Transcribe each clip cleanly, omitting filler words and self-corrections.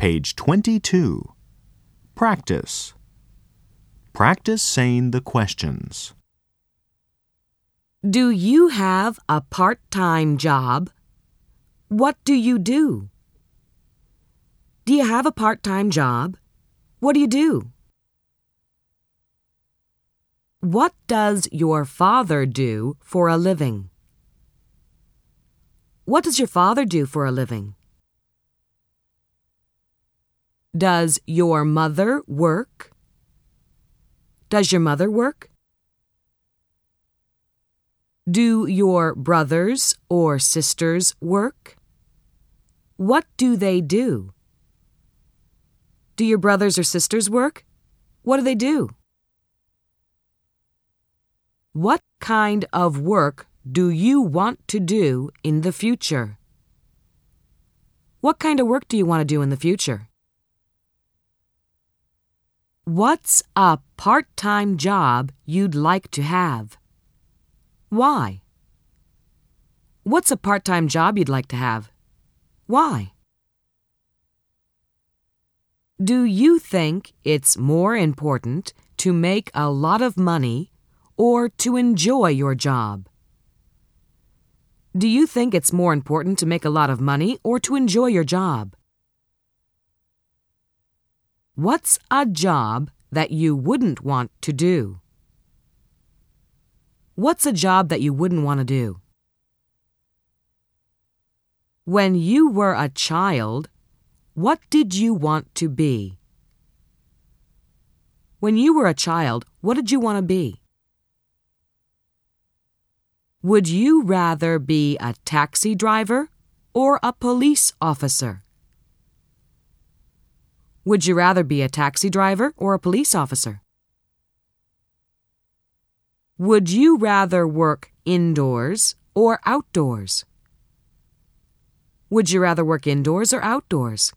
Page 22. Practice. Practice saying the questions. Do you have a part-time job? What do you do? Do you have a part-time job? What do you do? What does your father do for a living? What does your father do for a living? Does your mother work? Does your mother work? Do your brothers or sisters work? What do they do? Do your brothers or sisters work? What do they do? What kind of work do you want to do in the future? What kind of work do you want to do in the future? What's a part-time job you'd like to have? Why? What's a part-time job you'd like to have? Why? Do you think it's more important to make a lot of money or to enjoy your job? Do you think it's more important to make a lot of money or to enjoy your job? What's a job that you wouldn't want to do? What's a job that you wouldn't want to do? When you were a child, what did you want to be? When you were a child, what did you want to be? Would you rather be a taxi driver or a police officer? Would you rather be a taxi driver or a police officer? Would you rather work indoors or outdoors? Would you rather work indoors or outdoors?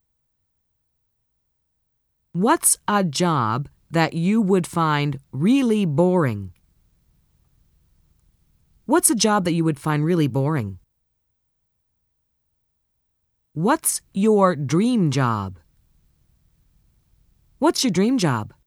What's a job that you would find really boring? What's a job that you would find really boring? What's your dream job? What's your dream job?